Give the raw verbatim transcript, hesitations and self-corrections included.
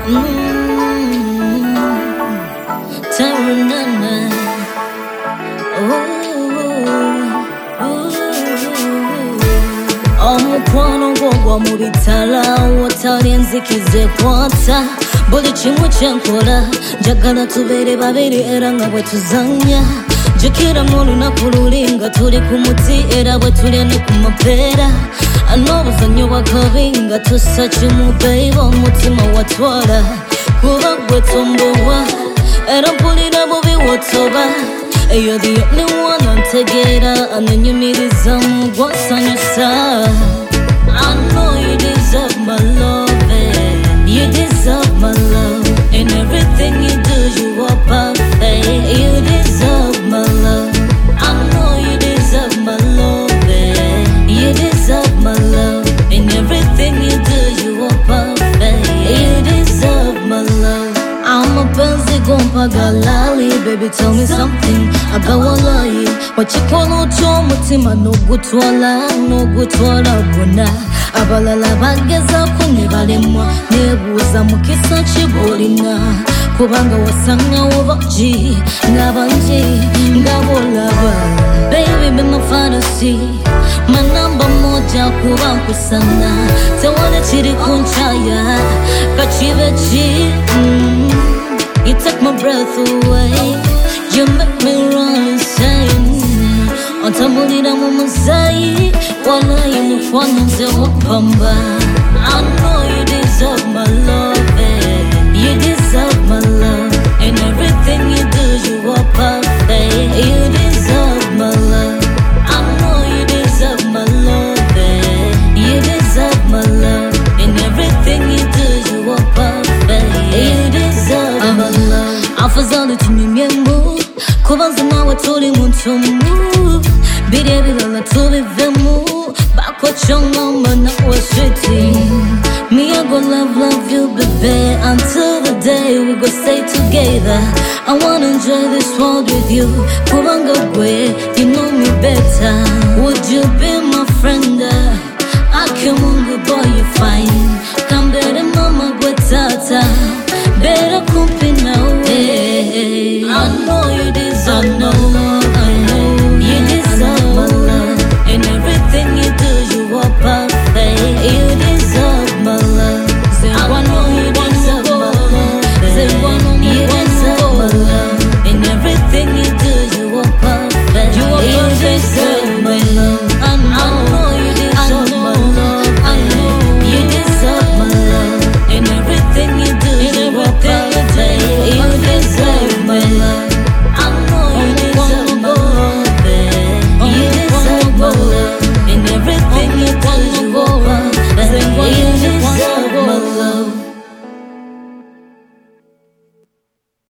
Mm, Taranana. Omukwano gwo gwa mu bitala wotali nzikize kwata buli kimu kyenkola njagala tubeere babiri era nga bwe tuzanya jjukira mu lunaku luli nga tuli ku muti era bwe tulya ne ku mapeera n'obuzannyo bwa kabi nga tussa kimu babe omutima watwala kuba gwe tombowa era mpulira bubi wotoba. You're the only one antegera ananyumiriza mu gwasanyusa. I know you deserve my love, eh. You deserve my love. In everything you do, you are perfect. You deserve my love. I know you deserve my love, eh. You deserve my love. In everything you do, you are perfect. You deserve my love. I'm a busy gompa galali, baby tell me something agawalai. Wachikono chomutima no gutwala, no gutwala bona. Abalala bageza kunibalemwa, nebuza mukisa chibolina. Kubanga wasanga wobaji, ngabanji, ngabolaba. Baby be my fantasy, my number moja kubanku sana. Tewale chiri kunchaya, kachivechi. Mm. You took my breath away. You make me run insane. Ontambulira mu musai, walayi mukwano nze mupamba. I know you deserve my love, eh. You deserve my love. In everything you do, you are perfect. You deserve my love. I know you deserve my love, eh. You deserve my love. In everything you do, you are perfect. You deserve my love. Afadhali tunyemyemu kubanza nawe tuli muntumu bire bilala tubivemu bakwachongoma nawe switi. Me I go love love you baby until the day we go stay together. I wanna enjoy this world with you kubanga gwe you know me better. Would you be my friend? Akimungu boy you fine.